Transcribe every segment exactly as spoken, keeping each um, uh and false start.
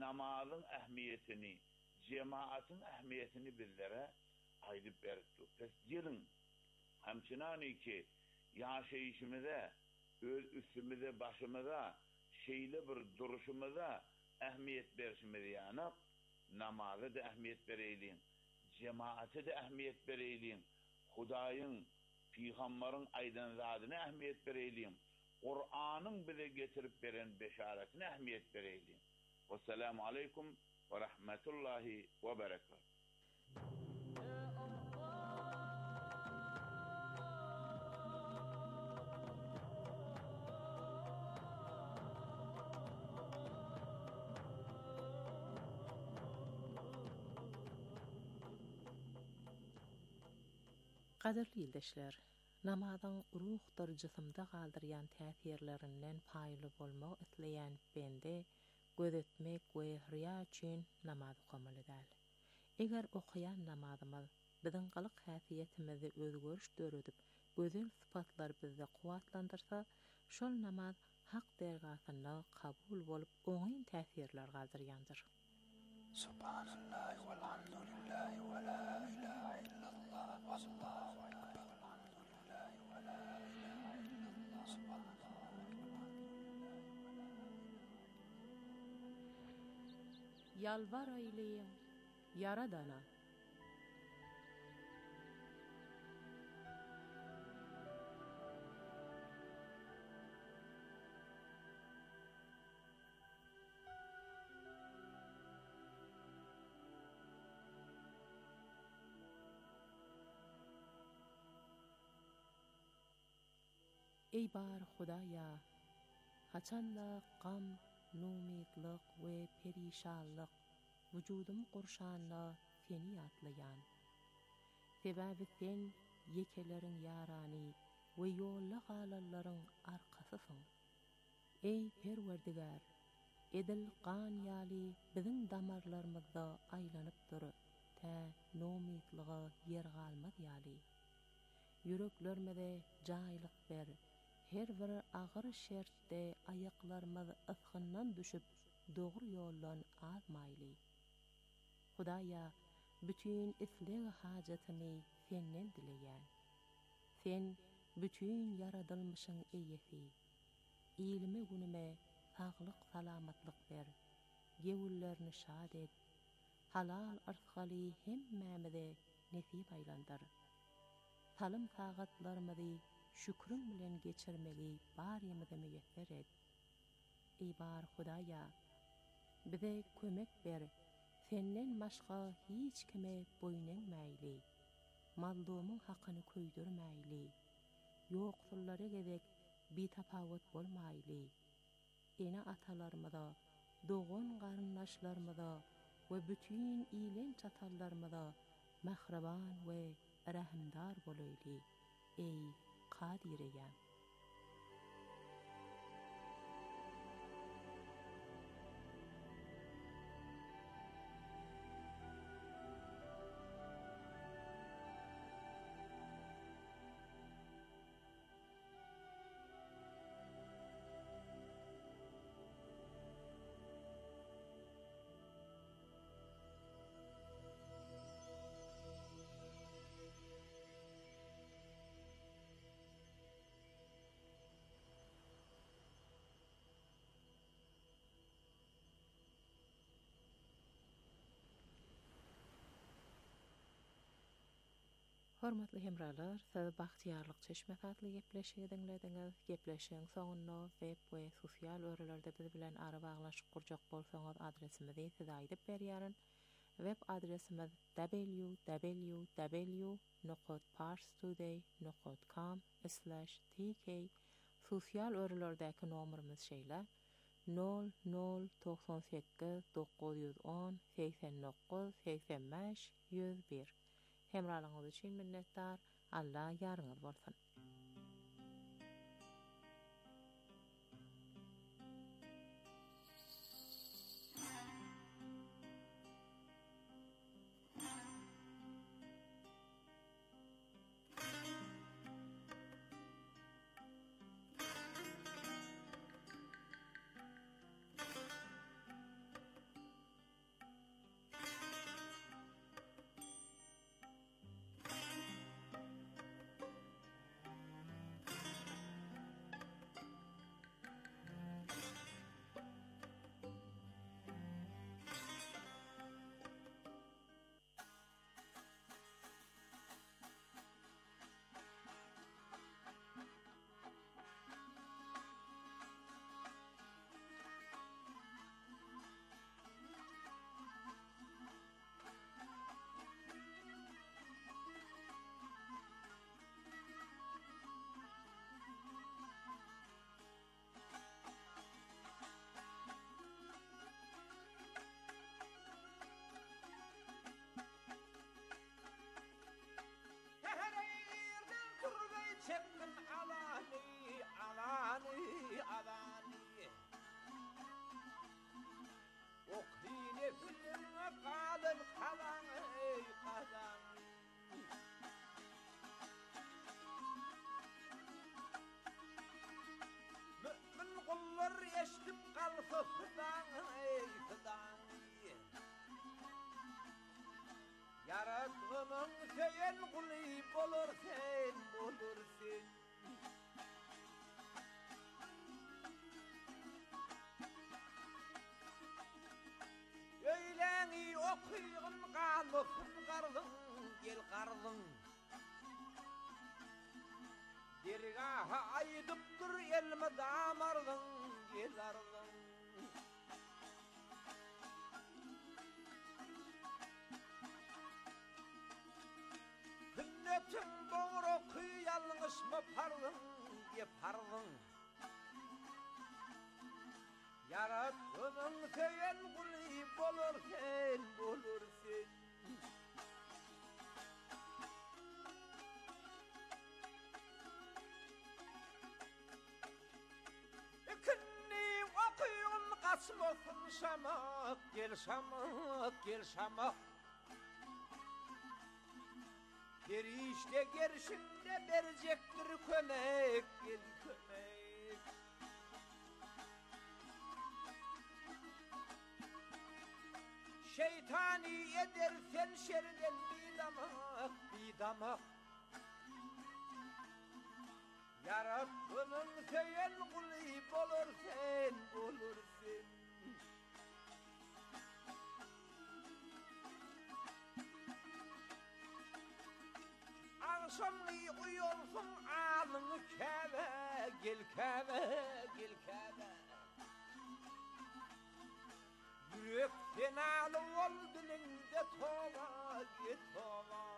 namazın ehmiyetini, cemaatın ehmiyetini bizlere aydıp berdi. Pes gelin, hemçinani ki yaşayışımıza, öz üstümüze, başımıza, şeyle bir duruşumuza ehmiyet verişimiz yani, namazı da ehmiyet vereyliyin, cemaate de ehmiyet vereyliyin, Hudayın, Peygamberin aydan zadına ehmiyet vereyliyin, Kur'an'ın bize getirip veren beşaretine ehmiyet vereyliyin. Vesselamu aleyküm ve rahmetullahi ve berekatuhu. Qadirli ildeşler, namadan ruhdur jismda galdyrýan täsirlerinden paýly bolmak isleýän bende gözetmek we riýa üçin namaz okamaly däl. Eger okuyan namazymyz biziň galyk häsiýetimizi özgörüş döredip, gözel sypatlar bizde kuwatlandyrsa, şol namaz hak dergasyna kabul bolup oňyn täsirler galdyrýandyr. Subhanallah walhamdulillah wa la ilaha illallah wallahu akbar. Alhamdulillah wa la ilaha illallah subhanallah. Yalvar eyleyin Yaradana. Ey bar Hudaya, haçanda gam, numidlik we perişanlyk vüjudum qurşanla seni ýatlaýan. Sebäbi sen yekeleriň ýarany we ýolla galalaryň arkasysyň. Ey Perwerdigar, edil qan ýaly biziň damarlarymyzda aýlanyp dur, tä numidliga ýer galmaz ýaly. Yüreklerimize jaýlyk ber. Her bir agyr şertde ayaklarymyz ısgyndan düşüp dogry ýoldan azmaýly. Hudaýa, bütün isleg hajatyny senden dileýän. Sen bütün yaradylmışyň eýesi. Ilmi günüme saglyk salamatlyk ber. Gewüllerini şad et. Halal arzgaly hemmämize nesip aýlandyr. Salym sagatlarymyzy şükrün bilen geçirmeli barymyzy müýesser et. Ey bar Hudaýa, bize kömek ber. Senden başga hiç kime boyun eňmäýli. Mazlumyň hakyny köýdürmäýli. Ýoksullary gezek bitapawut bolmaýly. Ene atalarymyza, dogan garyndaşlarymyza we bütün ilen çatallarymyza mahraban we rahimdar bolayly. Ey Kadireyem. Hormatly hemralar, siz Bahtiýarlyk Çeşmek adly gepleşigi dinlediňiz. Gepleşigiň soňunda web we sosial örelerde biz bilen ara baglanşyp gurjak bolsaňyz adresimizi size aýdyp berýärin. Web adresimiz w w w nokta parstoday nokta com slash t k. Sosial örelerdäki nomerimiz şeýle nol nol doksan sekiz dokuz yüz on seksen dokuz seksen beş yüz bir. Hemralyňyz üçin minnetdar. Allah ýaryňyz bolsun. sen kuly bolur sen bolur sen. Öyleni okuyğun qalıqın qarlın gel qarlın. Dergaha aydıp dur elmi damarlın gel arlın. Sünnetin doğru kıyalınız mı parlın diye parlın. Yarattığın sen kuly bolur sen bolur sen. İkinni okuyun kasmasın şamak gel şamak gel şamak. Gerişte gerişinde verecektir kömek gel kömek. Şeytani edersen şerden bir damak bir damak. Yarattığın sen kuly bolur sen bolur sen. Akşamı uyulsun alını keve gel keve gel keve. Yürek fenalı oldun inde tova git tova.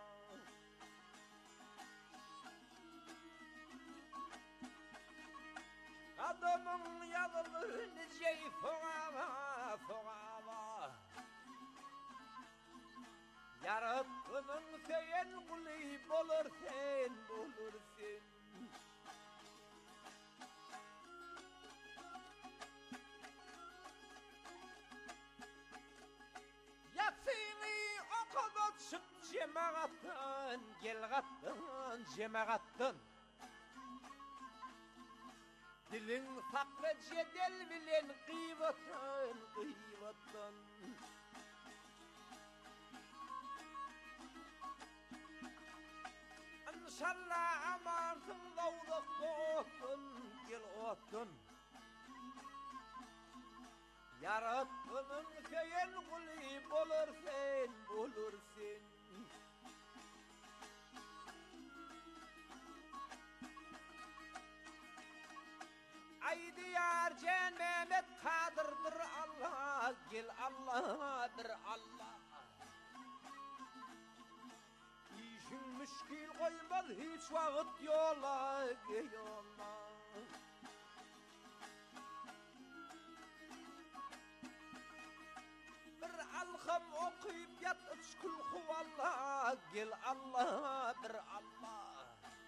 Adamın yazılır niceyi foğava foğava. Yarattığın sen kuly bolur sen bolur sen. Yatsini okudu çık cemaattan gel gattan cemaattan. Dilin saklı cedel bilen gıybatan gıybatan. İnşallah amansın davdak doğdun gel otun. Yarattığın sen kuly bolur sen bolur sen. Aydi yar Can Mehmet Kadır'dır Allah gel Allah'dır Allah. İşin müşkil koymaz hiç vakit yola yola. Bir alham okuyup yat üç kul huvallah gel Allah'dır Allah.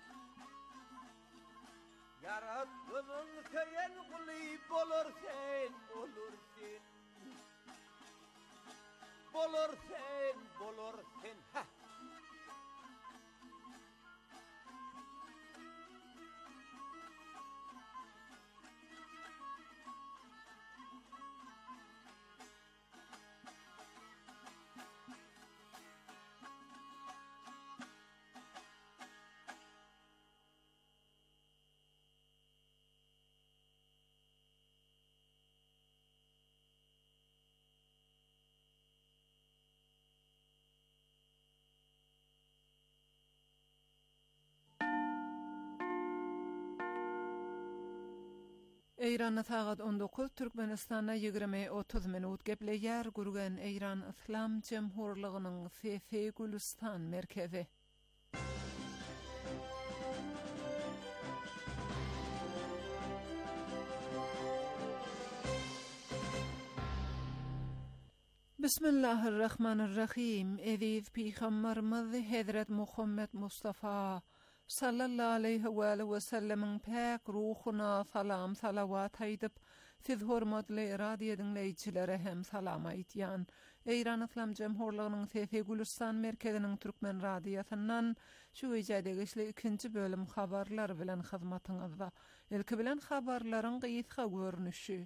Yarattığın sen kuly bolur sen bolur sen. Bolur sen bolur sen ha. Eýran'a sagat on dokuz, Türkmenistan'a ýigirme otuz minut gepleýär gurgan Eýran Islam Jemhurlygynyň Sefe Gülistan merkezi. Bismillahirrahmanirrahim. Eziz Peygamberimiz Hazret Muhammed Mustafa sallallahu aleyhi ve sellem'in pek ruhuna salam salavat aýdyp, siz hormatly radio dinleýiçilere hem salam aýtýan. Eýran Islam Jemhurlygynyň Sefe Gülistan merkeziniň Türkmen radiosundan şu ýerde ikinci bölüm habarlar bilen hyzmatyňyzda. Ilki bilen habarlaryň gysga görnüşi.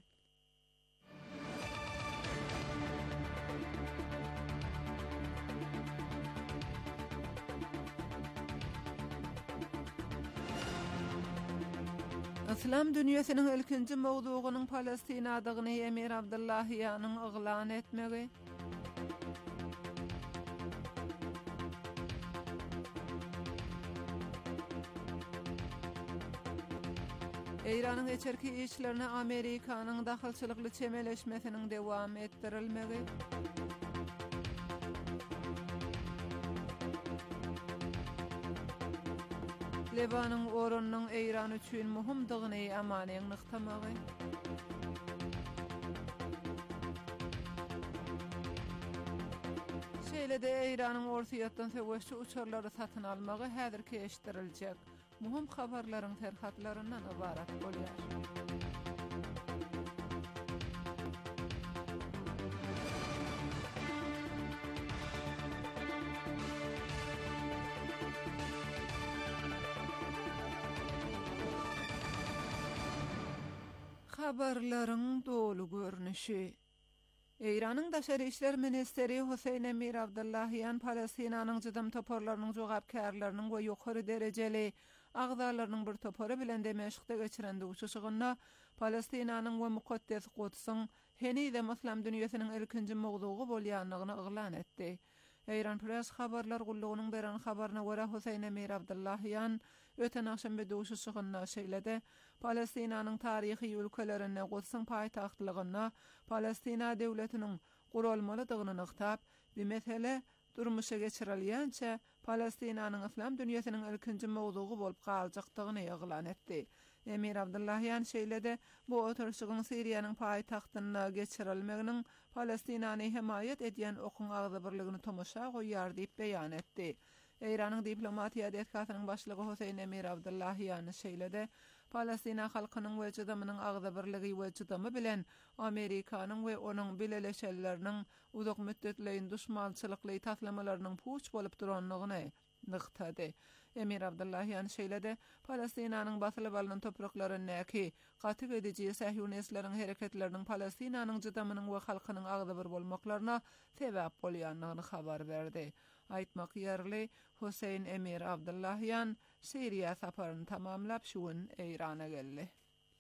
İslam dünyasının ilkinji mowdugynyň Palestina adygyny Emir Abdullahiýanyň yglan etmegi. Eýranyň eçerki işlerine Amerikanyň dahylçylykly çemeleşmesiniň dewam etdirilmegi. Lebanyň oranyň Eýran üçin muhimdygyny amanyň nyktamagy. Şeýle-de Eýranyň ortaýatdan söwüşçi uçurlary satyn almagy häzirki eşdiriljek muhim habarlaryň terhatlaryndan ibarat bolýar. Habarlaryň dolu görnüşi. Eýranyň Daşary işler ministeri Huseyn Emir Abdullahiýan Palestinanyň jydym toporlarynyň jogapkärleriniň we ýokary derejeli agzalarynyň bir topary bilen Demeşkde geçirende uçuşygyna Palestinanyň we mukaddes Quds'yň henide Muslim dünýäsiniň ilkinji mowdugy bolýanlygyny yglan etdi. Eýran press habarlar gullugynyň beren habaryna görä Huseyn Emir Abdullahiýan öten akşam duşuşygyna şeýlede Palestinanyň taryhy ülkelerine Quds'yň paýtagtlygyna Palestina döwletiniň gurulmalydygyny nyktap, bu mesele durmuşa geçirilýänçe Palestinanyň islam dünýäsiniň ilkinji mowdugy bolup galjakdygyny ýaglan etdi. Emir Abdullahiýan şeýlede bu oturuşygyň Siriýanyň paýtagtyna geçirilmeginiň Palestinany himayet edýän okuň agzy birligini tomoşa goýýar diýip beýan etdi. Eýranyň diplomatiýa detkatynyň başlygy Huseyn Emir Abdullahiýan şeýlede Palestina halkynyň we jydymynyň agzy birligi we jydamy bilen Amerikanyň we onuň bileleşelleriniň uzak müddetli düşmançylykly taslamalarynyn puç bolup duranlygyny nyktady. Emir Abdullahiýan şeýlede Palestinanyň basylyp alynan topraklaryny gaty edici Sahyonistlaryň hereketleriniň Palestinanyň jydymynyň we halkynyň agzy bir bolmaklaryna sebäp bolýanlygyny habar berdi. Aýtmak ýerli Huseyn Emir Abdullahiýan Siriýa saparyny tamamlap şuwun Eýrana geldi.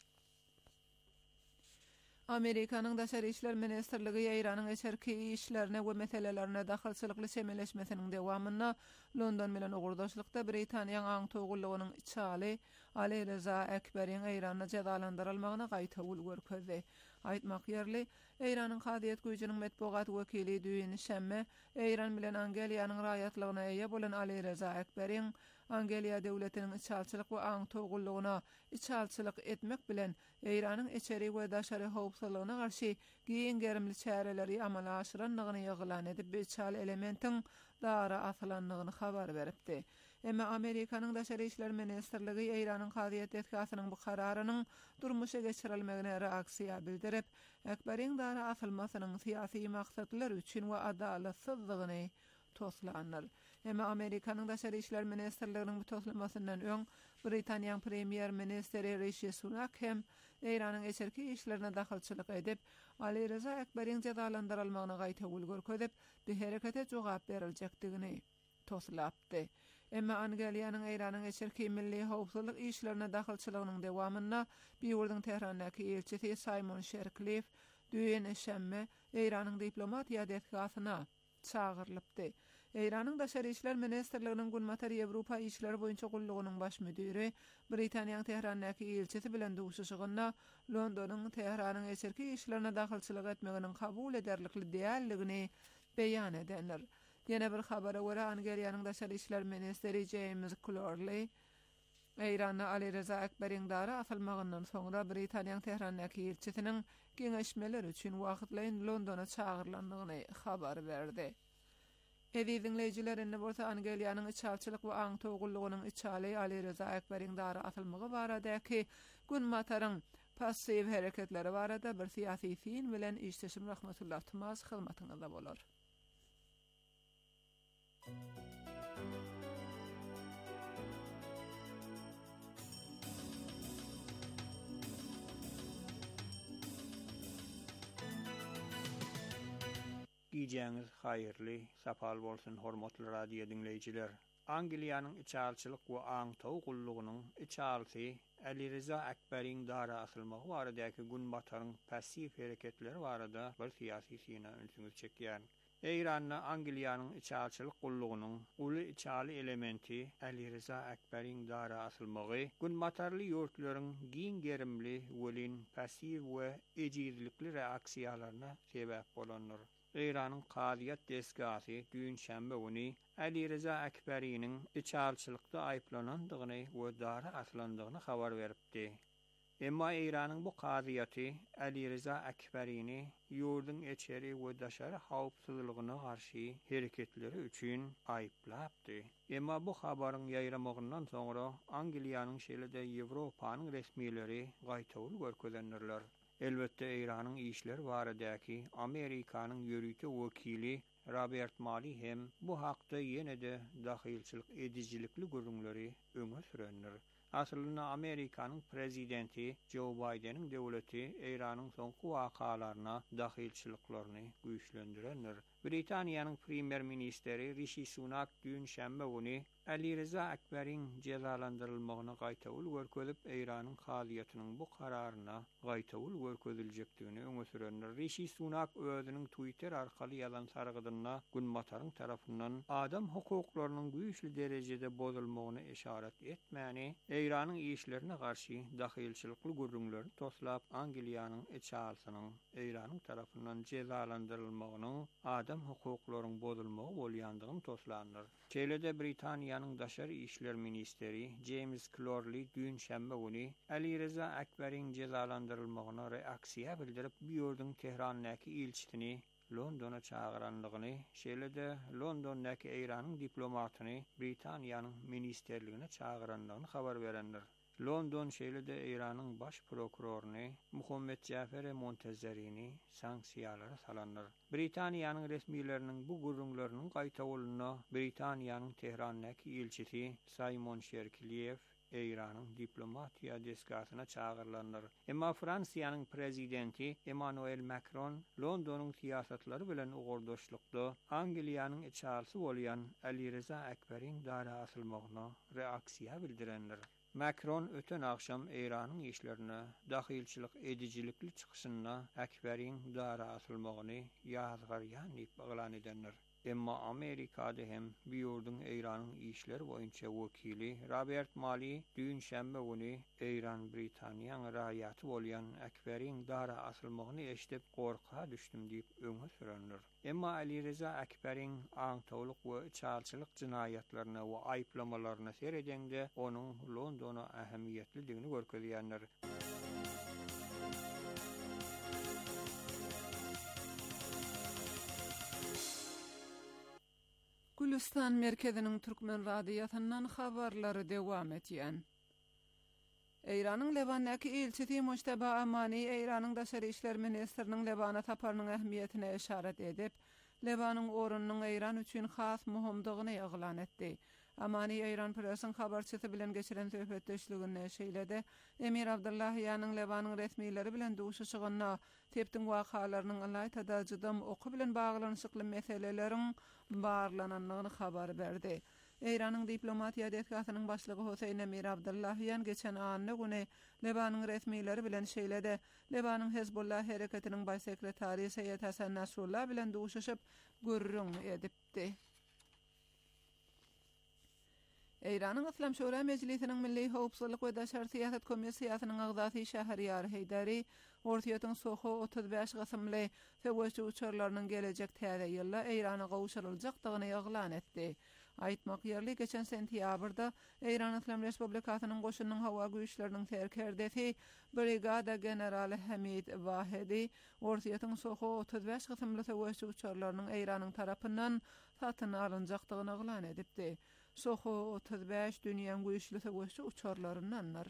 Amerikanyň Daşary işler ministrligi Eýranyň eçerki işlerine we meselelerine dahylçylykly çemeleşmesiniň dewamyna London bilen ugurdaşlykda Britaniýanyň aň togullygynyň içali Ali Reza Ekberiň Eýranda jazalandyrylmagyna gaýta ulgurkezdi. Aýtmak ýerli Eýranyň Hadiýet güýjiniň medpugat wekili düýeni şemme Eýran bilen Angeliýanyň raýatlygyna eýe bolan Ali Reza Ekberiň Angeliýa döwletiniň içalçylyk we aň togullygyna içalçylyk etmek bilen Eýranyň eçeri we daşary howpsuzlygyna garşy giň gerimli çäreleri amala aşyranlygyny ýaglan edip beçal elementiň dara asylanlygyny habar beripdi. Emma Amerikanyň Daşary işler ministrligi Eýranyň Hadiýet etkasynyň bu kararynyň durmuşa geçirilmegine reaksiýa bildirip, Ekberiň dara asylmasynyň syýasy maksatlar üçin we adalatsyzlygyny toslandyr. Emma Amerikanyň Daşary işler ministrliginiň bu toslamasyndan öň Britaniýanyň premier ministeri Rishi Sunak hem Eýranyň eçerki işlerine dahylçylyk edip, Ali Reza Ekberiň jazalandyrylmagyna gaýta ulgurkezip, bu herekete jogap beriljekdigini toslapdy. Emma Angeliýanyň Eýranyň eçerki milli howpsuzlyk işlerine dahylçylygynyň dewamyna bir ýurdyň Tehrandaky elçisi Simon Shercliffe düýen şemme Eýranyň diplomatiýa detkasyna çağırlypdy. Eýranyň Daşary işler ministrliginiň Gunmatar Ýewropa işleri boýunça gullugynyň baş müdiri Britaniýanyň Tehrandaky elçisi bilen duşuşygyna Londonyň Tehranyň eçerki işlerine dahylçylyk etmeginiň kabul ederlikli diýerligini beýan edenler. Ýene bir habara görä Angeliýanyň Daşary işler ministeri James Cleverly Eýranyň Ali Reza Ekberiň dara asylmagyndan soňra Britaniýanyň Tehrandaky elçisiniň geňeşmeler üçin wagtlaýyn Londona çağırlandygyny habar berdi. Evi dinleyijilerinde bolsa Angeliýanyň içalçylyk we aň togullygynyň içali Ali Reza Ekberiň dara asylmagy baradaky Gunmataryň passiv hereketleri barada bir syýasy fin bilen işleşim rahmetullah Tymaz hyzmatyňyzda bolar. Giyeceğiniz hayırlı, sapal bolsun hormatly radio dinleyijiler. Angeliýanyň içalçylyk we aň togullygynyň içalsy Ali Rıza Akber'in dara asılmağı varadaki gün batarın pasif hareketleri varada bir siyasi sina önsüňiz çekýär. İran'la Angliýanyň içalçylyk gullugynyň uly içali elementi Ali Rıza Akber'in dara asylmagy gün batarly ýurtlaryň giň gerimli welin pasiv we ejizlikli reaksiýalaryna sebäp bolanlar. İran'ın Qadiyat Desgasy düýnşembe güni Ali Rıza Akber'iniň içalçylykda aýplanandygyny we dara aslandygyny habar beripdi. Emma İran'ın bu qadiyaty Ali Rıza Akber'ini ýurdun eçeri we daşary hawpsuzlygyna garşy hereketleri üçin aýplapdy. Emma bu habaryň ýaýramagyndan soňra Angliýanyň şeýle-de Ýewropanyň resmiýetleri gaýtawyl görkezenlerler. Elbette İran'ın işler baradaky Amerikanyň ýörüýte wekili Robert Malley hem bu hakda ýene de dahilçilik edijilikli görüňleri öňe sürenler. Aslında Amerikanyň prezidenti Joe Biden'in döwleti İran'ın soňky wakalaryna dahilçiliklaryny güýçlendirenler. Britaniýanyň premier ministeri Rishi Sunak düýnşembe güni Ali Rıza Akber'in cezalandyrylmagyna gaýtawyl görkezip İran'ın haliýatynyň bu kararyna gaýtawyl görkezilejekdigini öňe sürenler. Rishi Sunak özüniň Twitter arkaly ýazan sargydyna Günmataryň tarapyndan adam hukuklarynyň güýçli derejede bozulmagyna işaret etmäni, İran'ın işlerine garşy dahilçilikli görüňlerini toslap Angliýanyň eçalsynyň İran'ın tarapyndan cezalandyrylmagynyň adam hukuklarynyň bozulmagy bolýandygyny toslandyr. Şeýle-de Britaniýanyň daşary işler ministeri James Cleverly düýnşembe güni Ali Rıza Akber'in cezalandyrylmagyna reaksiýa bildirip bu ýurdun Tehrandaky ilçisini Londona çağıranlygyny, şeýle-de Londondaky İran'yň diplomatyny Britaniýanyň ministerligine çağıranlygyny habar berenler. London şeýle-de İran'yň baş prokuroruny Muhammed Jafer Montezerini sanksiýalara salanlar. Britaniýanyň resmiýetleriniň bu gurrunlarynyň gaýtawylyna Britaniýanyň Tehrandaky elçisi Simon Sherkiliev İran'yň diplomatiýa deskasyna çağırlanlar. Emma Fransiýanyň prezidenti Emmanuel Macron Londonyň siýasatlary bilen ugurdaşlykda Angliýanyň içalsy bolýan Ali Rıza Akber'in dara asylmagyna reaksiýa bildirenler. Macron öten akşam İran'ın işlerine dahilçilik edijilikli çıkışına Akber'in dara asılmagyny ýazgarýan diýip elan edenler. Emma Amerikada hem bu ýurdun İran'ın işleri boýunça wekili Robert Malley düýnşembe güni İran Britaniýanyň raýaty bolýan Akber'in dara asylmagyny eşitip gorka düşdüm diýip öňe sürenler. Emma Ali Rıza Akber'in aňtawlyk we çalçylyk jinayatlaryna we aýplamalaryna seredende onuň Londona ähemiýetlidigini görkezýänler. Gülistan merkeziniň Türkmen radiýasyndan habarlary dewam etýän. Eýranyň Lebandaky elçisi Mujtaba Amani Eýranyň daşary işler ministriniň Lebana taparynyň ähmiýetine işaret edip, Lebanyň orunynyň Eýran üçin has muhimdygyny eglan etdi. Amani Eýran presiň habarçysy bilen geçiren söhbetdeşliginde şeýle-de Emir Abdullahyanyň Lebanyň resmiýetleri bilen duşuşygyna tepdiň wakalarynyň alaýta jydym oky bilen baglanyşykly meseleleriň barlananlygyny habar berdi. Eýranyň diplomatiýa deskasynyň başlygy Husayn Emir Abdullahyan geçen anyny güni Lebanyň resmiýetleri bilen şeýle-de Lebanyň Hezbollah hereketiniň baş sekretary Seyyed Hasan Nasrullah bilen duşuşyp gürrüň edipdi. Eýranyň Islam Şura Mejlisiniň Milli Howpsuzlyk we Daşary Siýasat Komissiýasynyň agzasy Şahryýar Heýdari Ortaýatyň soňky otuz beş gysymly söwüşçi uçurlarynyň gelecek täze ýylda Eýrana gowşuruljakdygyny eglan etdi. Aýtmak ýerli geçen sentýabrda Eýran Islam Respublikasynyň goşunyň hawa güýçleriniň terkerdesi Brigada Generali Hamid Wahidi Ortaýatyň soňky otuz beş gysymly söwüşçi uçurlarynyň Eýranyň tarapyndan satyn alynjakdygyny eglan edipdi. Soňky otuz beş dünýäň güýçli söwüşçi uçurlaryndanlar.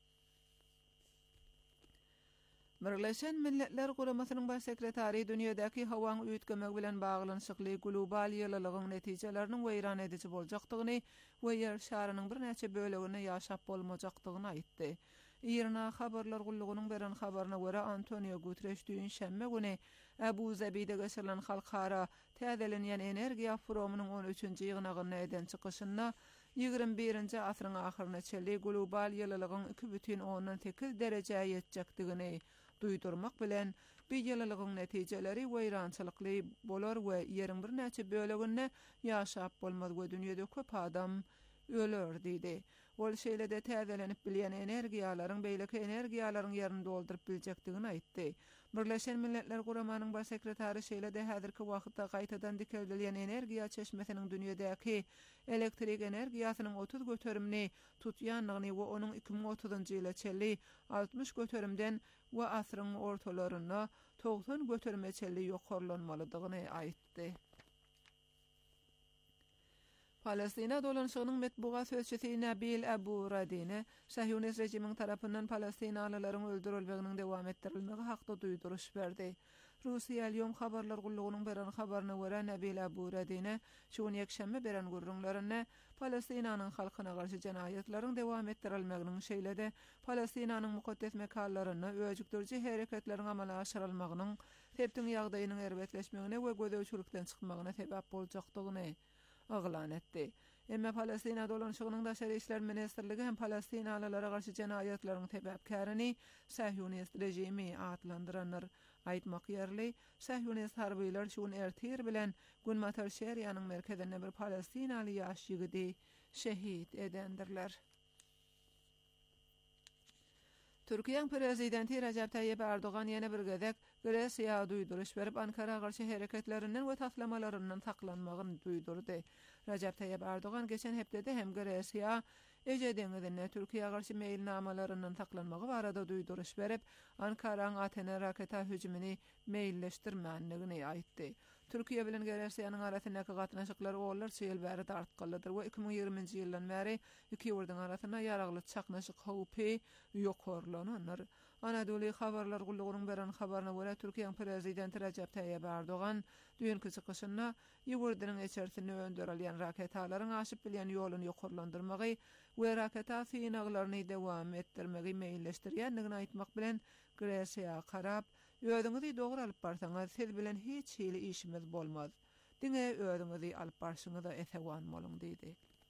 Birleşen Milletler Guramasynyň baş sekretary dünýädäki hawaň üýtgemek bilen baglanyşykly global ýylylygyň netijeleriniň weýran edici boljakdygyny we ýer şarynyň bir näçe bölegine ýaşap bolmajakdygyny aýtdy. Irna habarlar gullugynyň beren habaryna görä Antonio Guterres düýnşembe güni Abu Zabi'de geçirilen halkara täzelenýän energiýa forumynyň on üçinji ýygnagyny eden çykyşynda ýygrimi birinji asyryň ahyryna çeli global ýylylygyň iki бүтүn ondan sekiz derejäge ýetjekdigini duýdurmak bilen bu ýylylygyň netijeleri weýrançylykly bolar we ýeriň bir näçe böleginde ýaşap bolmaz we dünýede köp adam öler diýdi. Ol şeýlede täzelenip bilýän energiýalaryň beýleki energiýalaryň ýerini dolduryp biljekdigini aýtdy. Birleşen Milletler Guramanyň baş sekretary şeýlede häzirki wagtda gaýtadan dikildilýän energiýa çeşmesiniň dünýedäki elektrik energiýasynyň otuz göterimini tutýanlygyny we onuň iki ming otuzynjy ýyla çelli altmış göterimden we asyryň ortalaryna doksan göterime çelli ýokarlanmalydygyny aýtdy. Palestina dolanışygynyň metbuat sözçüsi Nabil Abu Radine, Sahyonist rejimiň tarapyndan Palestinalylaryň öldürilmeginiň dowam etdirilmegi hakda duýduruş berdi. Russiýa Ýom habarlar gullugynyň beren habaryna görä Nabil Abu Radine, şuň ýekşembe beren gurrunlaryny Palestinanyň halkyna garşy jenaýatlaryň dowam etdirilmeginiň şeýlede Palestinanyň mukaddes mekallaryny öýjükdirji hereketleriň amala aşyrylmagynyň septiň ýagdaýynyň erbetleşmegine we gözöçülükden çykmagyna sebäp boljakdygyny aglan etdi. Emma Palestina dolanışygynyň daşary işler ministrligi hem Palestinalylara garşy jenaýatlaryň sebäpkärini Sahyonist rejimi adlandyranlar. Aýtmak ýerli, Sahyonist harbylar şuň ertir bilen Gunmatar şeriýanyň merkezinde bir Palestinaly ýaş ýigidi şehit edendirler. Türkiýeň prezidenti Recep Tayyip Erdogan ýene bir gezek Gresiýa duýduruş berip Ankara garşy hereketlerinden we taslamalaryndan saklanmagyny duýdurdy. Recep Tayyip Erdogan geçen hepdede hem Gresiýa Ege deňizine Türkiýe garşy meýilnamalaryndan saklanmagy barada duýduruş berip Ankaraň Atena raketa hüjümini meýilleşdirmänligini aýtdy. Türkiýe bilen Gresiýanyň arasyndaky gatnaşyklar olar çyl bäri tartyklydyr we iki ming ýigrimiji ýyldan bäri iki ýurduň arasyna ýaragly çaknaşyk howpy ýokarlanýar. Anadolu habarlar gullugynyň beren habaryna görä Türkiýeň prezidenti Recep Tayyip Erdogan düýünki çykyşynda ýurdanyň içerisine öndürilýän raketalaryň aşyp bilýän ýoluny ýokarlandyrmagy we raketa synaglaryny dowam etdirmegi meýilleşdirýändigini aýtmak bilen Gresiýa karap öýdüňizi dogry alyp barsaňyz siz bilen hiç hili işimiz bolmaz. Diňe öýdüňizi alyp barsaňyz da esewan boluň diýdi.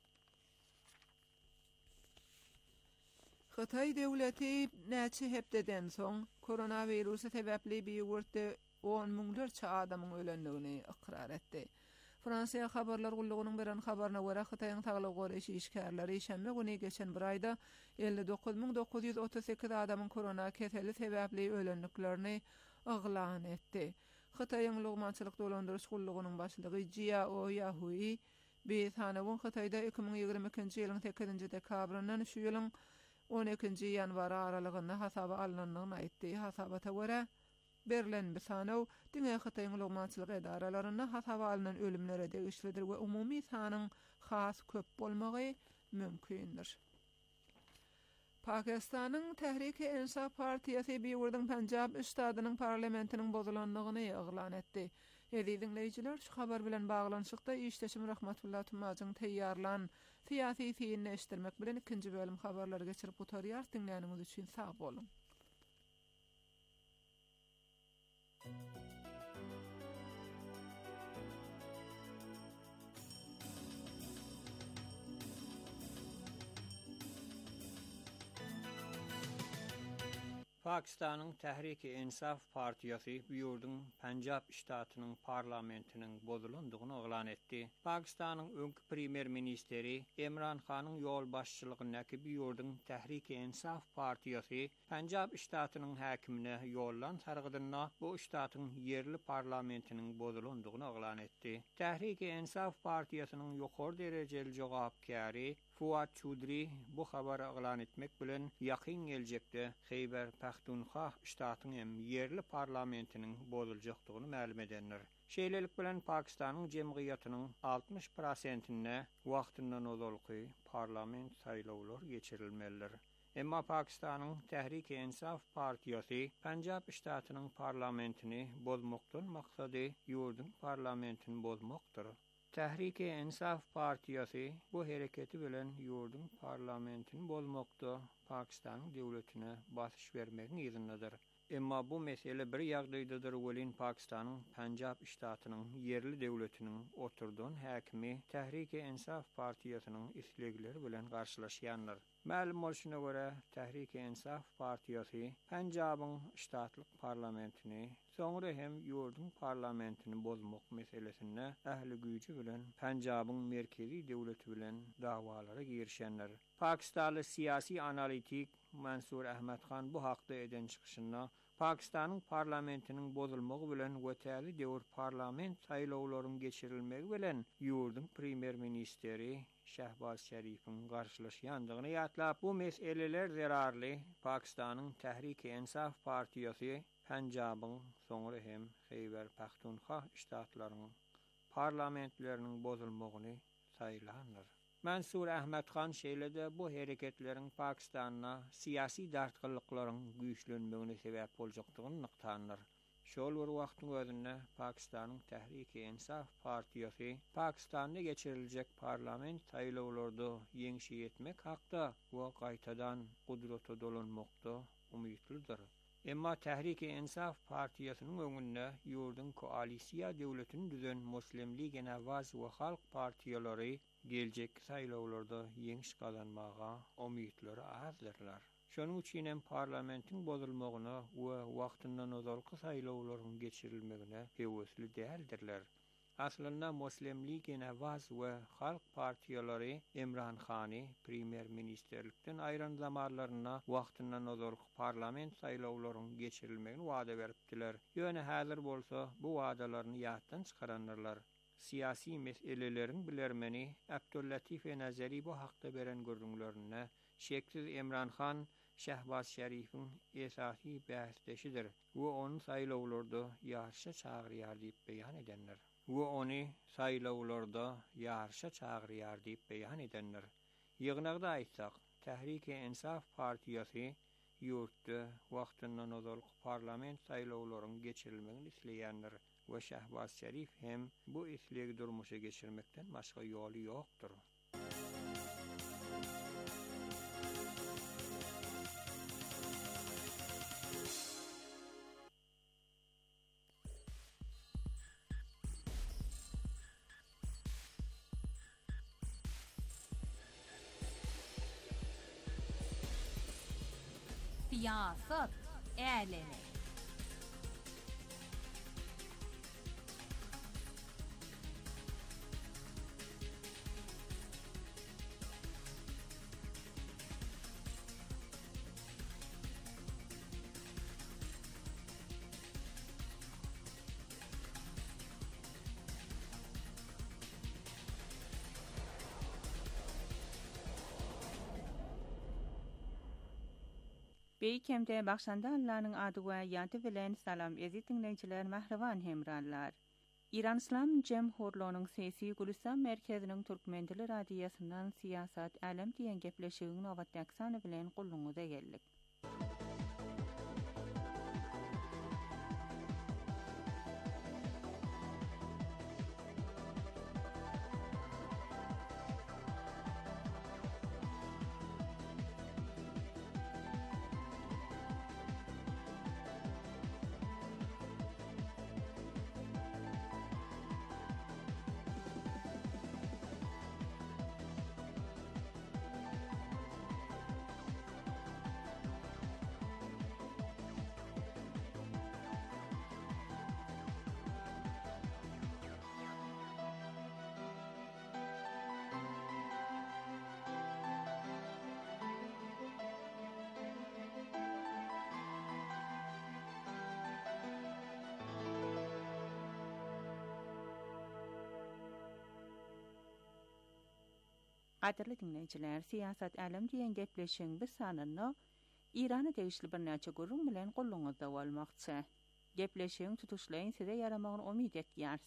Xitay döwleti näçe hepdeden soň koronavirusy sebäpli bir ýurtda on miňlerçe adamyň ölenligini ikrar etdi. Fransiýa habarlar gullugynyň beren habaryna görä Xitaýyň Taglyk Goreşi işgärleri şembe güni geçen bir aýda elli dokuz miň dokuz ýüz otuz sekiz adamyň korona keseli sebäpli ölenliklerini aglan etdi. Xitaýyň lugmançylyk dolandyryş gullugynyň başlygy Jiao Yahui bir tanawyň Xitaýda iki ming ýigirme ikinji ýylyň sekizinji dekabryndan şu ýylyň on ikinji ýanwary aralygynda hasaba alynanyny aýtdy. Hasabata görä Berlin bisanaw diňe Xitaýyň lugmançylyk edaralaryna hasaba alynan ölümlere degişlidir we umumy sanyň has köp bolmagy mümkindir. Pakistanyň Tehrik-i Insaf Partiýasy bir ýurduň Panjab ştatynyň parlamentiniň bozulanlygyny eglan etdi. Edi dinleyijiler şu habar bilen baglanyşykda işleşim Rahmatullah Tumazyň teýýarlan syýasy fiýilini eşitdirmek bilen ikinji bölüm habarlary geçirip oturýar. Dinleýäniniz üçin sag bolun. Pakistanyň Tehrik-i Insaf Partiýasy bu ýurduň Panjab ştatynyň parlamentiniň bozulandygyny eglan etdi. Pakistanyň öňkü premier ministeri Imran Khanyň ýol başçylygyndaky bu ýurduň Tehrik-i Insaf Partiýasy Panjab ştatynyň häkimine ýollan sargydyna bu ştatyň yerli parlamentiniň bozulandygyny eglan etdi. Tehrik-i Insaf Partiýasynyň ýokary derejeli jogapkary Fuat Choudhury bu habary eglan etmek bilen ýakyn geljekde Xeyber Paxtunxwa ştatynyň hem yerli parlamentiniň bozuljakdygyny ma'lum edenler. Şeýlelik bilen Pakistanyň jemgyýatynyň altmış prosentine wagtyndan ozalky parlament saýlawlary geçirilmelidir. Emma Pakistanyň Tehrik-i Insaf Partiýasy Panjab ştatynyň parlamentini bozmakdan maksady ýurduň parlamentini bozmakdyr. Tehrik-i Insaf Partiýasy bu hereketi bilen ýurduň parlamentini bozmakda Pakistanyň döwletine basyş bermegi izinlidir. Emma bu mesele bir ýagdaýdadyr welin Pakistan'ın Panjab ştatynyň yerli döwletiniň oturduğun häkimi Tehrik-i Insaf partiýasynyň islegleri bilen garşylaşýanlar. Ma'lum bolşuna görä Tehrik-i Insaf partiýasy Panjabyň ştatlyk parlamentini, soňra hem ýurdun parlamentini bozmak meselesinde ähli güýji bilen Panjabyň merkezi döwleti bilen dawalara girişenler. Pakistanly siyasi analitik Mansur Ahmad Khan bu hakda eden çykyşynda Pakistan'ın parlamentinin bozulmagy bilen götäli döwür parlament saýlawlarynyň geçirilmegi bilen ýurdun premier ministeri Şehbaz Şerif'in garşylaşýandygyny ýatlap, bu meseleler zerarly Pakistan'ın Tehrik-i Insaf partiýasy Panjabyň soňra hem Xeyber Paxtunxa ştatlarynyň parlamentleriniň bozulmagyny saýlanlar. Mansur Ahmad Khan şeýlede bu hereketleriň Pakistan'a siyasi dartgyllyklaryň güýçlenmegine sebäp boljakdygyny nyktanlar. Şol bir wagtyň özünde Pakistan'ın Tehrik-i Insaf partiýasy Pakistan'da geçiriljek parlament saýlawlarda ýeňişi ýetmek hakda we gaýtadan gudrata dolanmakda umytlydyr. Emma Tehrik-i Insaf partiýasynyň öňünde ýurdun koalisiýa döwletini düzen Muslim Ligy Nawaz we Halk partiýalary geljek saýlawlarda ýeňiş gazanmaga umytlary azdyrlar. Şonuň üçin hem parlamentin bozulmagyna we wagtyndan ozalky saýlawlaryň geçirilmegine hewesli däldirler. Aslynda Muslim Ligy Nawaz we Halk partiýalary Imran Khany premier ministerlikden aýran zamanlaryna wagtyndan ozalky parlament saýlawlaryň geçirilmegine wada beripdiler. Ýöne häzir bolsa bu wadalaryny ýatdan çykaranlar. Siyasi meselelerin bilermeni Abdullatif Nazari bu hakda beren görüňlerine şeksiz Imran Khan Şehbaz Şerif'in esasy bäsdeşidir. Bu onu saýlawlarda ýarşa çagyrýar diýip beýan edenler. Bu onu saýlawlarda ýarşa çagyrýar diýip beýan edenler. Ýygnagda aýtsak, Tehrik-i Insaf partiýasy ýurtda wagtyndan ozalky parlament saýlawlarynyň geçirilmegini isleýänler. Ve Şehbaz Şerif hem bu islegi durmuşa geçirmekten başka yolu yoktur. Siyaset alemi. Beýkemde başanda Allah'ın adı we ýaty bilen salam ezi dinleýijiler mahrawan hemrallar. İran İslam Jemhurluğunun sesi Gülistan merkezinin Türkmen dili radiosynyň siyasat alem diýen gepleşigini awatdaksany bilen gulluňyza geldik. Gaderli dinleyijiler, siyasat alem diýen gepleşiň bir sanyny Irana degişli bir näçe gurrun bilen gulluňyzda bolmakçy. Gepleşiň tutuşlaryň size yaramagyny umyt etýärs.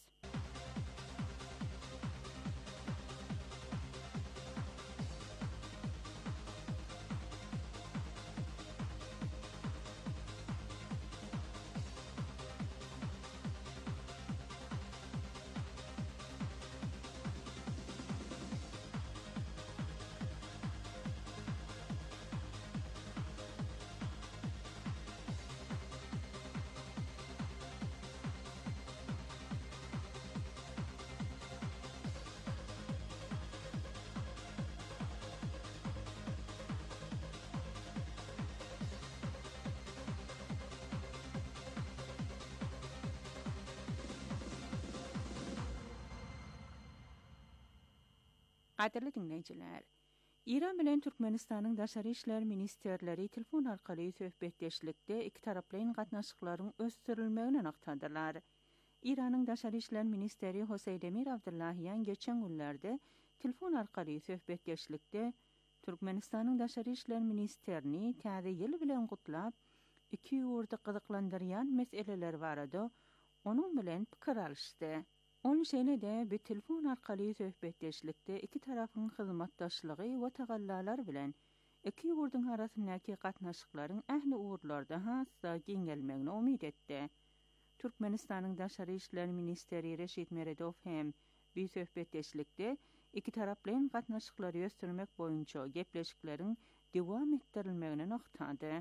Qadirli dinleyiciler, İran bilen Türkmenistanyň daşary işler ministerleri telefon arkaly söhbetdeşlikde iki taraplyň gatnaşyklaryň ösdürilmegine noktadylar. İranyň daşary işler ministeri Hoseydemir Abdullahiyan geçen günlerde telefon arkaly söhbetdeşlikde Türkmenistanyň daşary işler ministerini täze ýyl bilen gutlap, iki ýurdy gyzyklandyrýan meseleler barada onuň bilen pikir alşdy. Ol şeýle-de bir telefon arkaly söhbetdeşlikde iki tarapyň hyzmatdaşlygy we tagallalar bilen iki ýurdyň arasyndaky gatnaşyklaryň ähli uğurlarda hassa giňelmegine umyt etdi. Türkmenistanyň daşary işler ministeri Reşit Meredov hem bir söhbetdeşlikde iki taraplyň gatnaşyklary ösdürmek boýunça gepleşikleriň dowam etdirilmegine noktady.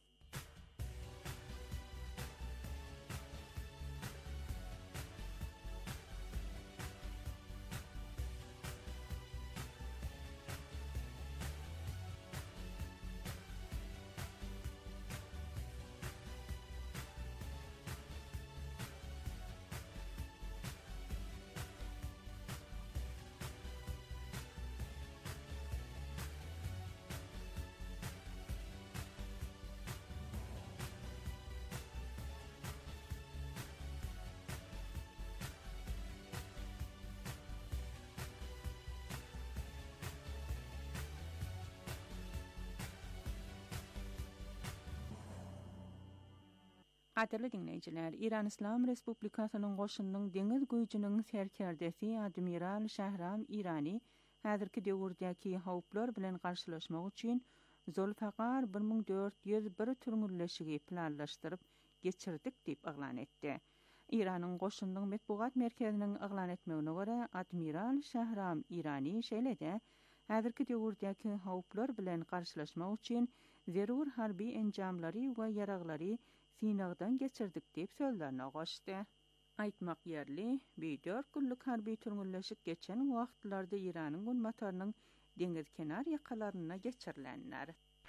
Qadirli dinleyiciler, İran İslam Respublikasynyň goşunynyň deňiz güýjüniň serkerdesi Admiral Şahram Irani häzirki döwürdäki hawplar bilen garşylaşmak üçin Zolfaqar bir ming dört ýüz bir türmürleşigi planlaşdyryp geçirdik diýip aglan etdi. İranyň goşunynyň metbuat merkeziniň aglan etmegine görä, Admiral Şahram Irani şeýle-de häzirki döwürdäki hawplar bilen garşylaşmak üçin zerur harbi enjamlary we ýaraglary sinagdan geçirdik diýip sözlerine goşdy. Aýtmak ýerli, bir dört günlük harbi türmürleşik geçen wagtlarda Iranyň gün motorynyň deňiz kenar ýakalaryna geçirilenler.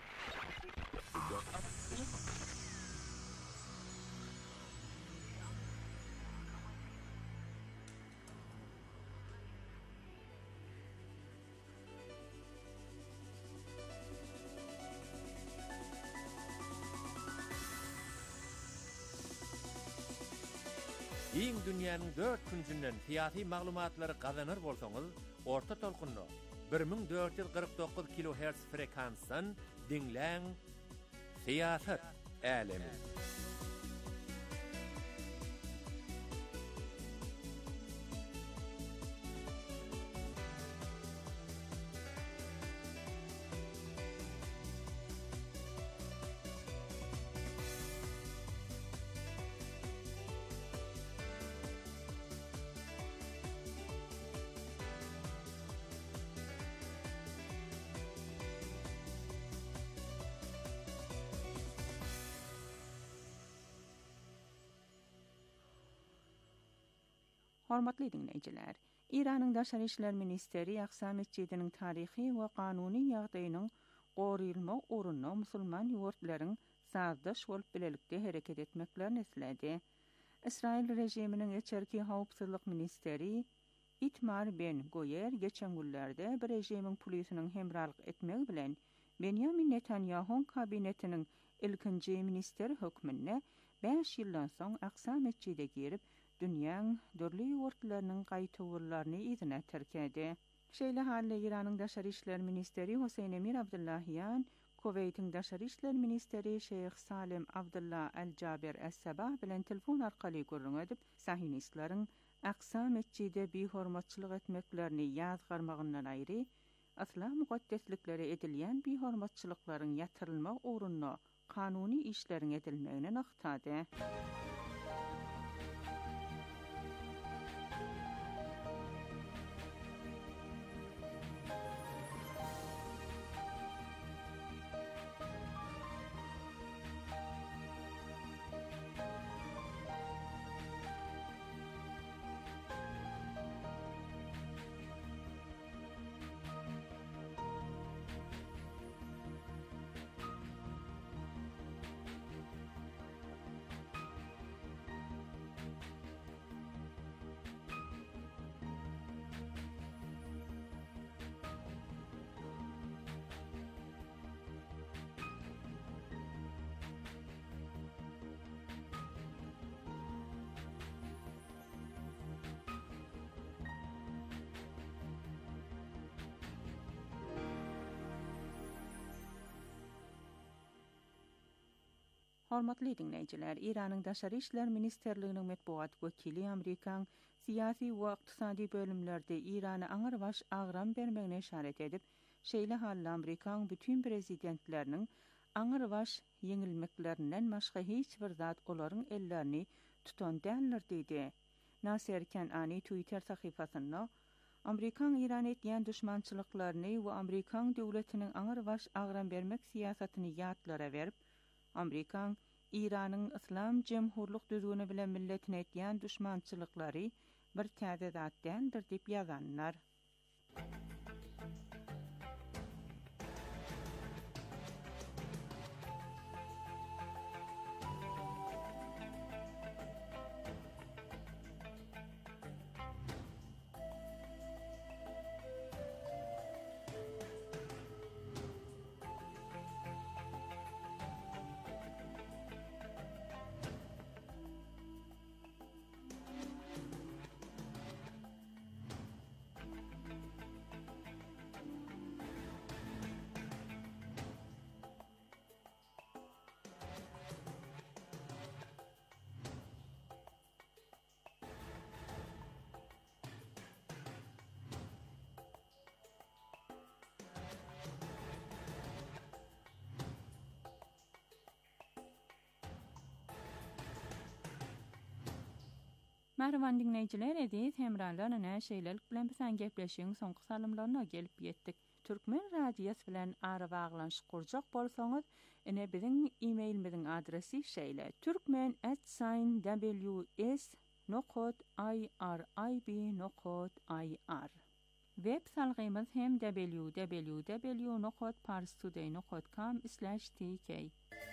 Iň dünýäniň dört küncünden fiýaty maglumatlary gazanır bolsaňyz, orta tolkunly bir ming dört ýüz kırk dokuz kilohertz frekansdan dinläň Siýasat älemi. Hormatly dinleyijiler, İranyň daşary işler ministeri Aqsa mescidiniň taryhy we kanuny ýagdaýynyň gorylma uruny musulman ýurtlaryň sazdaş bolup bilelikde hereket etmeklerini esledi. İsrail rejiminiň içerki hawpsuzlyk ministeri Itmar Ben Goyer geçen günlerde bir rejimiň polisynyň hemralyk etmek bilen Benjamin Netanyahu kabinetiniň ilkinji minister hökmüne beş ýyldan soň Aqsa mescide girip dünýäň dörli ýurtlarynyň gaýtawurlaryny izine terkedi. Şeýle haly İranyň daşary işler ministeri Hoseydemir Abdullahiyan, Kuweytiň daşary işler ministeri Şeyh Salim Abdullah Al-Jaber Es-Sabah bilen telefon arkaly görüň edip, sahinistlaryň Aqsa mescide bir hormatçylyk etmeklerini ýazgarmagyndan aýry, asla mugaddeslikleri edilýän bir hormatçylyklaryň ýatyrylmak urunyna kanuny işleriň edilmegine noktady. Hormatly dinleyijiler, İran'ın Daşary işler ministerliginiň medpuat wekili Amerikan siyasi we ykdysady bölümlerde İran'a aňyrbaş agram bermegine işaret edip, şeýle halda Amerikan bütün prezidentleriniň aňyrbaş ýeňilmeklerinden başga hiç bir zat olaryň ellerini tutan däldir diýdi. Nasir Kenani Twitter sahypasynda Amerikan İran etýän düşmançylyklaryny we Amerikan döwletiniň aňyrbaş agram bermek siýasatyny ýatlara berip, Amerikan İranyň İslam Jemhurlyk düzgüni bilen milletine etýän düşmançylyklary bir täze zat däldir diýip ýazanlar. Merhaban dinleyijiler, ediz hemralarla näşeýlelik bilen bilen gepleşiň soňky salymlaryna gelip ýetdik. Türkmen radiýasy bilen ara baglanşyk kurjak bolsaňyz, ine biziň e-mailimiziň adresi şeýle: türkmen at w s nokta i r i b nokta i r. Web salgymyz hem w w w nokta parstoday nokta com slash t k.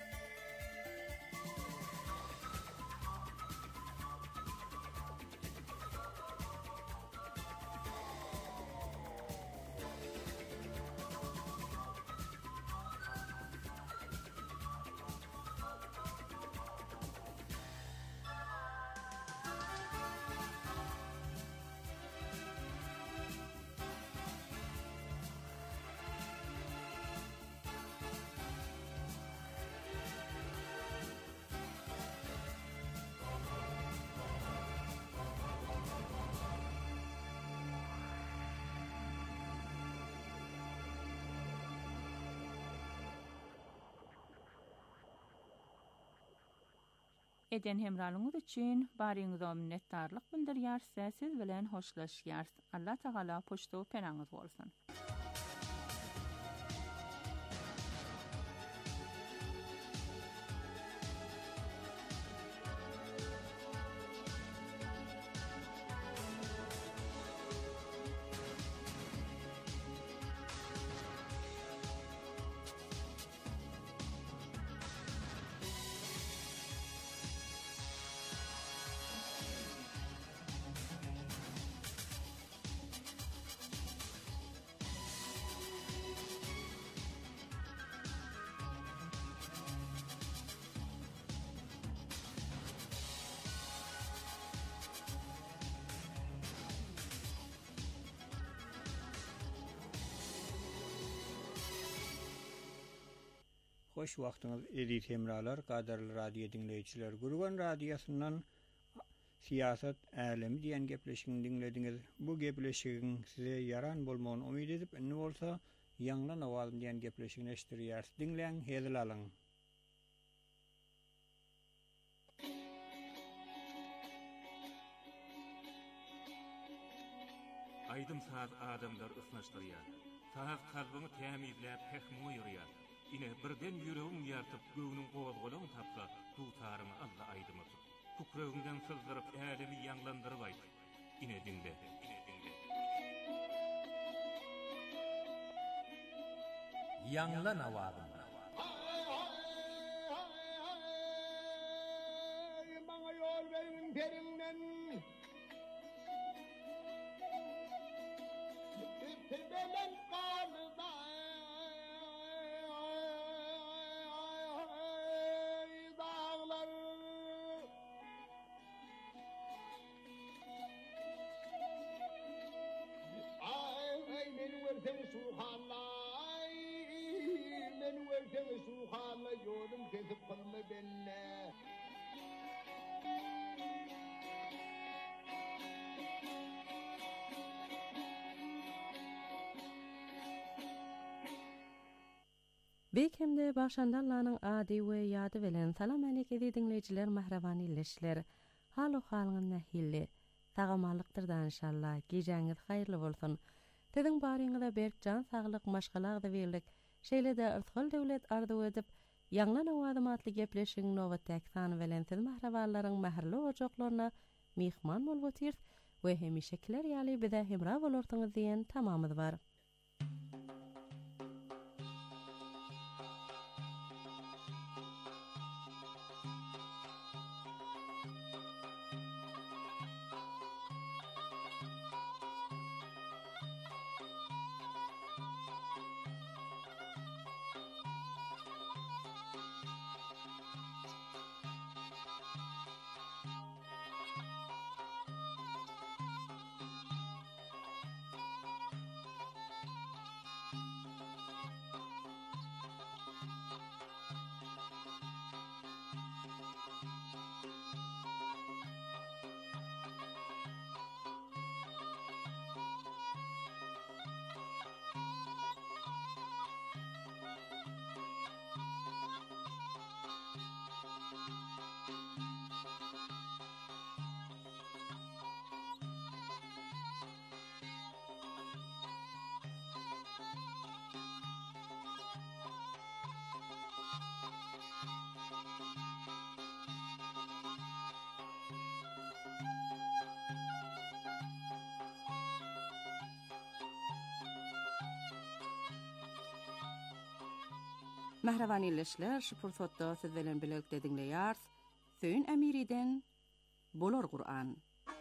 Eden hemralyňyz üçin baryňyza minnetdarlyk bildirýär, siz bilen hoşlaşýar. Allah Taala poşto penaňyz bolsun. Hoş wagtyňyz edit hemralar, gadarly radio dinleýijiler. Gurgan radiosynyň siýasat älemi diýen gepleşigiň dinlediňiz. Bu gepleşigiň size yaran bolmagyny umyt edip, indi bolsa ýanglan awazym diýen gepleşigini eşdirýär. Dinleň, hezil alyň. Aydym saat adamlar ısnaşdyrýar. Sağ kalbyny tämizläp pehmu ýurýar. Ine birden ýüregiň ýartyp göwüniň gowazgolaryny tapsa, dutaryny Allah aýdymyz. Kukrögiňden sızdyryp älemi ýanglandyryp aýt. Ine dinle, ine dinle. Ýanglan awazym. Maňa ýol beriň perinden. Tebelen kanıda dağlar ay men verdim subhanallah men Bekemde başandallanyň ady we ýady bilen salam aleyke dinleýijiler, mahrabany ilişler. Halu halyň nähilli. Tagamalykdyr da inşallah. Gejaňyz haýyrly bolsun. Dediň baryňyza berk jan saglyk maşgalagda berlik. Şeýle-de ırtgal döwlet ardy edip, ýanglan awadymatly gepleşiň nowatdaky sany bilen siz mahraballaryň mähirli ojaklaryna mihman bolup otyr we hemişekiler ýaly bize hemra bolarsyňyz diýen tamamyz bar. Mahravan ilişler, şu pursatda siz bilen birlikde dinleýär. Söýün Emiri'den Bolar Kur'an.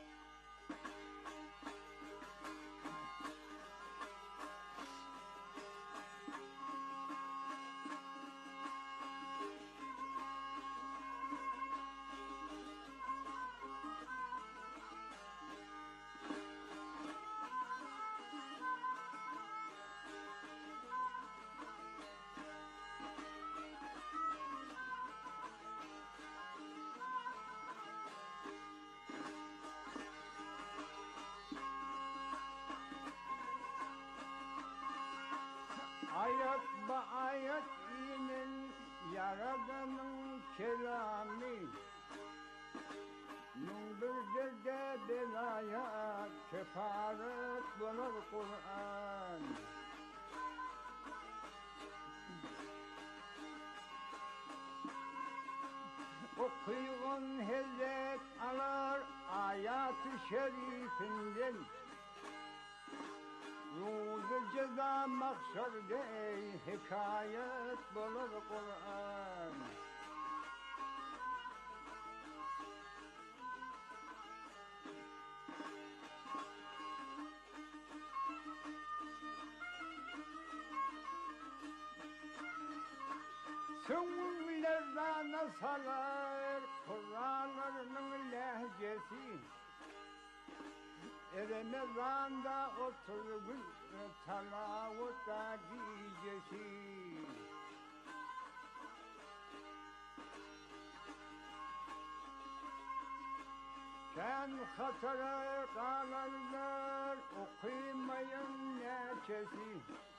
Ayet ba ayet inin Yaradanın kelami Nundur de belaya kefaret bular Kur'an Okuyun hezet alar ayat-ı şerifinden Ruzu ceza maksarde hikayet bulur Kur'an Süngülerden asalar Kur'anlarının lehcesi Ramazan'da otur gün talavutta gecesi Sen hatara kalanlar okumayın neçesi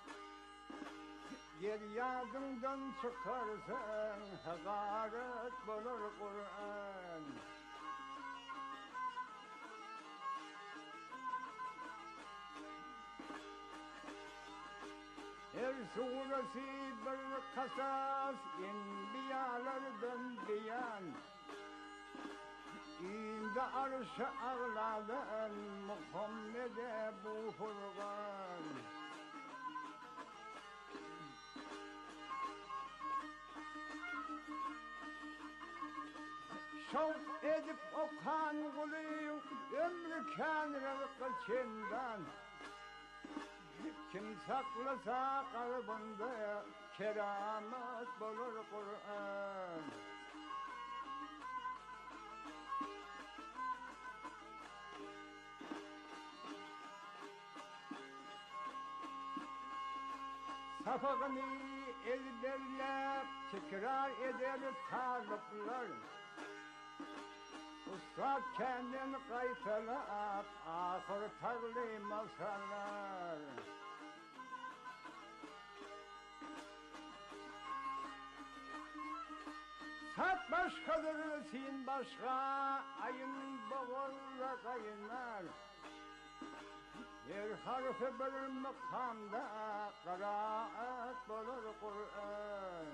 Yer yadından çıkarsan hakaret bulur Kur'an Her suresi bir kasas enbiyalardan beyan İndi arş-ı ağladan Muhammed'e bu furgan Şavk edip okan kuluyum ömrü kânrel kılçından Kim saklasa kalbinde keramet bulur Kur'an Safakını ezberlep tekrar eder talipler Ustad kendini kaytalap ahir tagli masallar Maksat başkadır, sin başka, ayın boğulda kaynar. Her harfi bir makamda kıraat bulur Kur'an.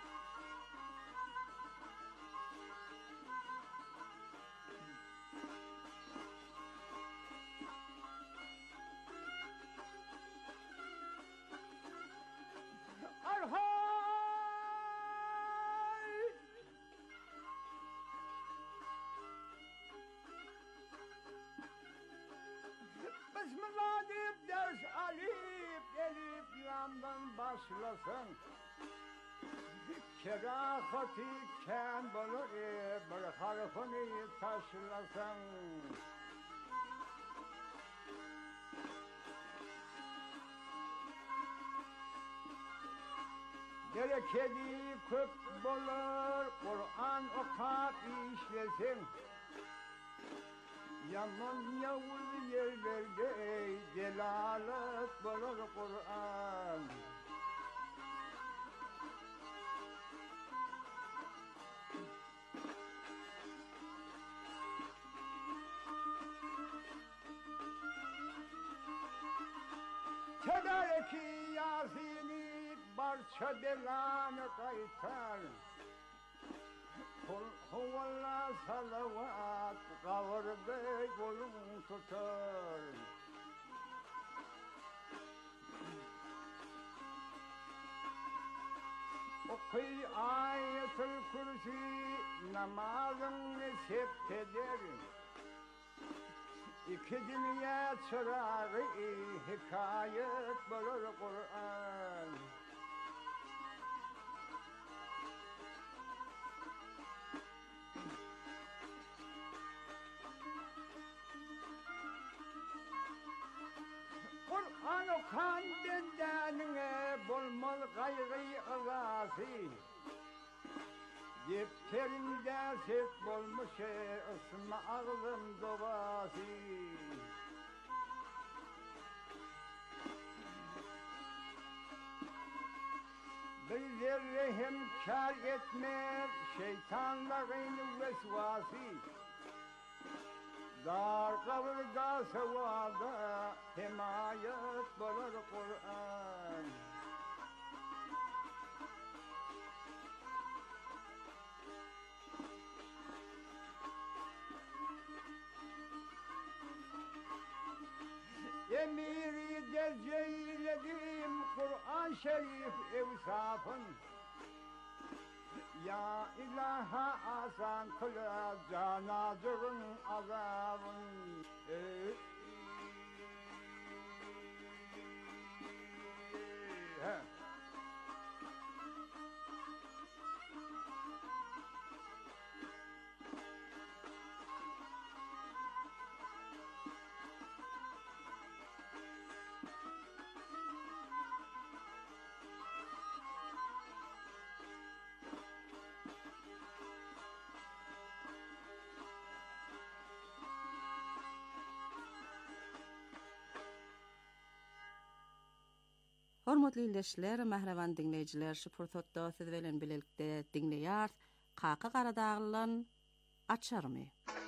Arhay! Bismillah deyip ders alip, elip lamdan başlasın. Kerahati ken bulur, bir harfini taşlasın. Bereketi köp bulur, Kur'an okap işlesin. Yaman yavuz yerlerde celalet bulur Kur'an. Tedareki Yasin'i barça belanı kaytar. Kul huvallah salavat kavurdu kolun tutar. Okuy ayetul kursi namazını septeder. İki dünya çırağı hikayet bulur Kur'an. Kur'an okan bendenine bulmal gayrı ılası. Defterinde set bulmuş ısma ağzım dobası. Bir zerre hem kar etmez şeytanların vesvası. Dar kavrga sevada himayet bulur Kur'an. Emiri derceyledim Kur'an Şerif evsafın. Ya ilaha asan kıla canacığın azabın. Ey, he. Hormatly ildeşler, mähreban dinleýijiler, şu pursatda siz bilen bilelikde dinleýär, Kaka Garadaglyň Açarmy.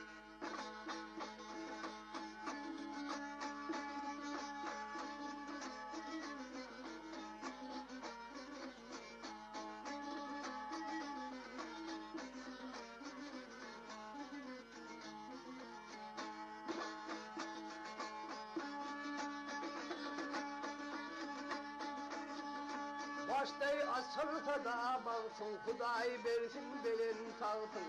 Baştay asırta da baksın, Huday bersin belin sağsın.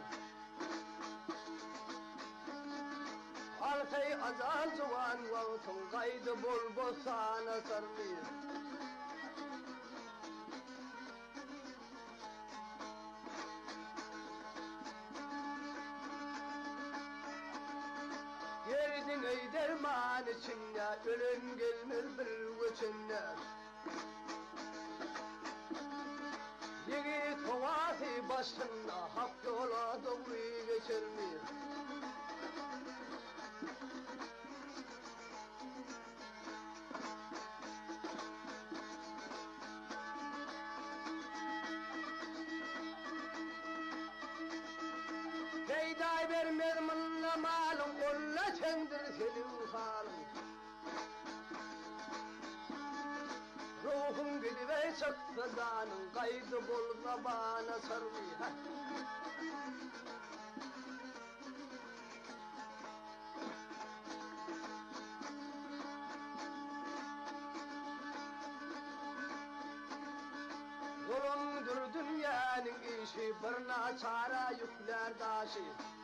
Artay azan zuvan vaksın, Kaydı bol bosana sarlıyır. Yerdin ey derman içinde, Ölüm gelmez bir göçünde. Yigit hovası başında hak yola doğru geçirmiyor. fayda vermez mınla malın, kolla sendir senin halın. Ruhun gülüve çıktı danın, kaydı bol zabana sarmı. Zulümdür dünyanın işi, bir naçara yükler daşı.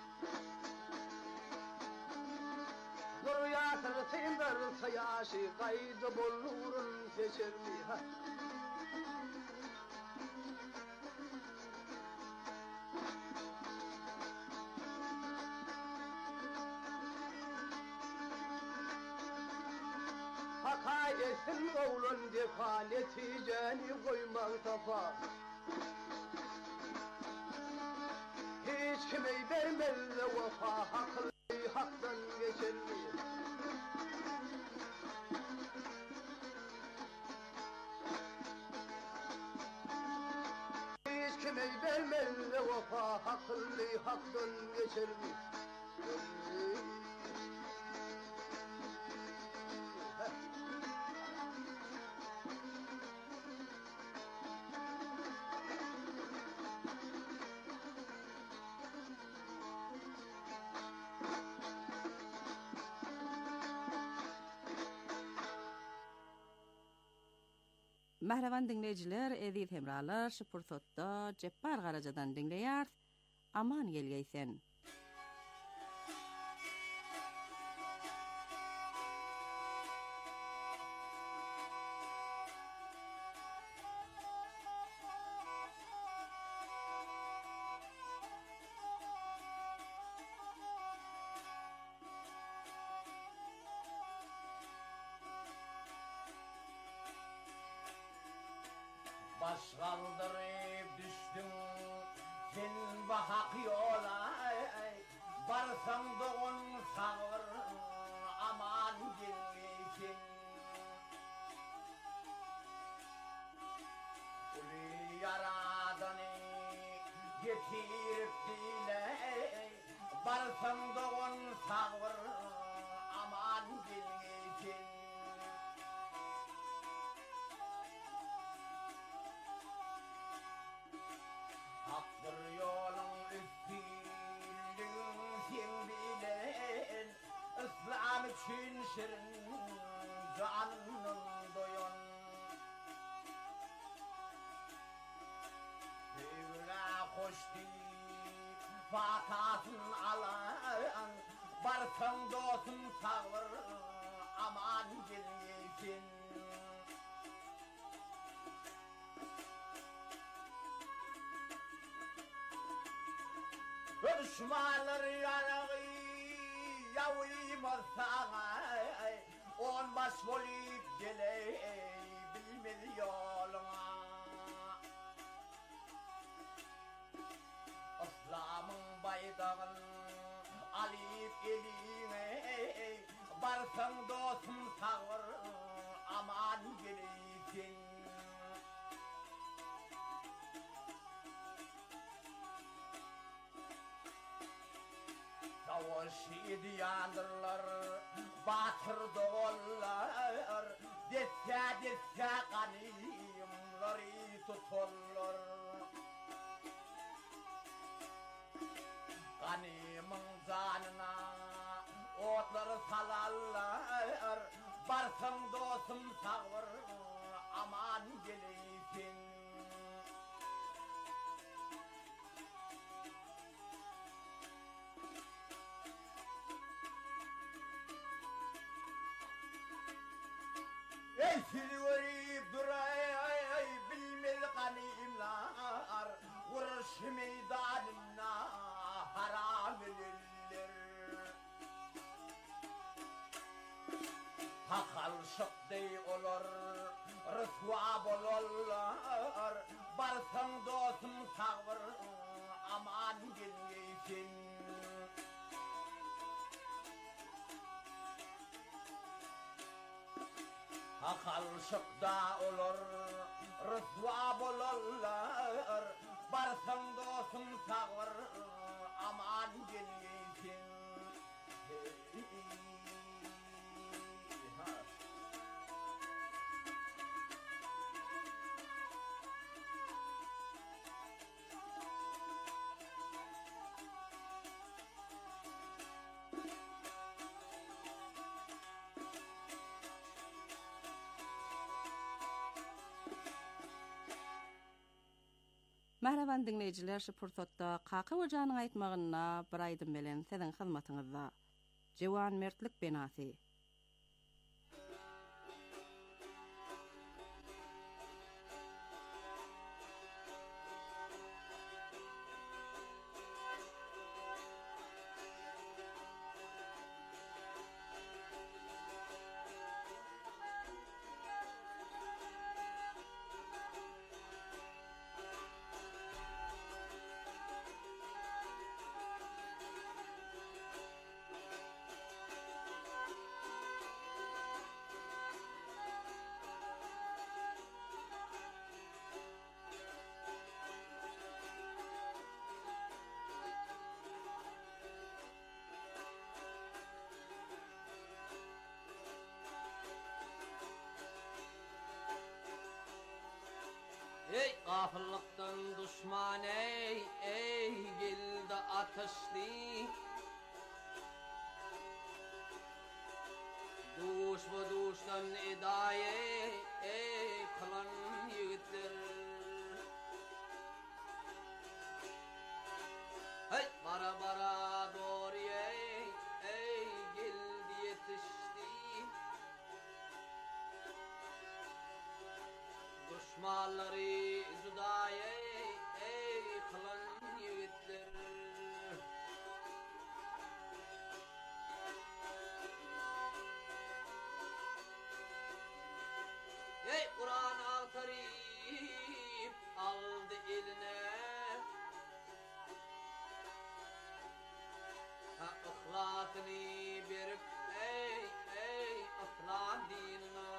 Dur yatır sindir sayaşı, kaydı bol nurun seçirmi. Haka etsin oğlun defa, neticeni koyman tafa. Hiç kime vermez de vefa, haklı haktan geçer mi? Hiç kime vermez de vefa, haklı haktan geçer mi? Mahravan dinleyiciler, edip hemralar, şu pursatda Jebbar Garajadan dinleýär. Aman gelgeysen. Baş kaldırıp düştün sen bahak yola, barsan doğun sağır aman gelmesin. Ulu yaradanı getirip dile, barsan doğun sağır aman gelmesin. Haktır yolun üstünlüğün sen bilen, İslam için şirin canının doyun. Sevle hoş deyip fatasın alan, barsan dostun sağır aman gelmesin. Düşmanlar yanağı yavuymaz sana, on baş volip geley bilmez yoluna. İslam'ın baydağın alıp eline, barsan dostum sağır aman geleysin. Savaş idiyandırlar, batır doğullar, detse detse kanimleri tuturlar. Kanimın zanına otları salarlar, barsan dostum sağır aman geleysin. Ey silverip duray ay ay bilmez kanimlar, vuruş meydanına haram edilirler. Hakal şıkday olur, rısva bolurlar, barsan dostum sağır aman gelmeysin. Hakal şıkda olur, rısva bolurlar, barsan dostum sağır aman Kur'an geliyetin. Ha. Merhaban dinleyiciler, şu pursatda Kaka Hocanyň aýtmagyna bir aýdym bilen siziň hyzmatyňyzda. Jewan mertlik benasy. Ey gafıllıktan düşman ey, ey gildi ateşli. Duş bu duştan idaye, ey kılan yigitler. Hey bara bara doğru ey, ey gildi yetişti. Düşmanları zudaye, ey kılan yigitler. Ey Kur'an al-Kerim aldı eline. Ha ihlasını berip, ey, ey İslam dinine.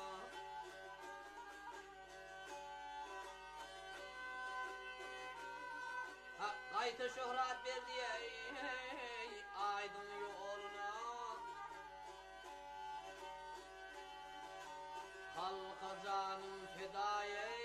Ha gayta şöhret verdi ey, ey aydın yoluna. Halka canım fedaya.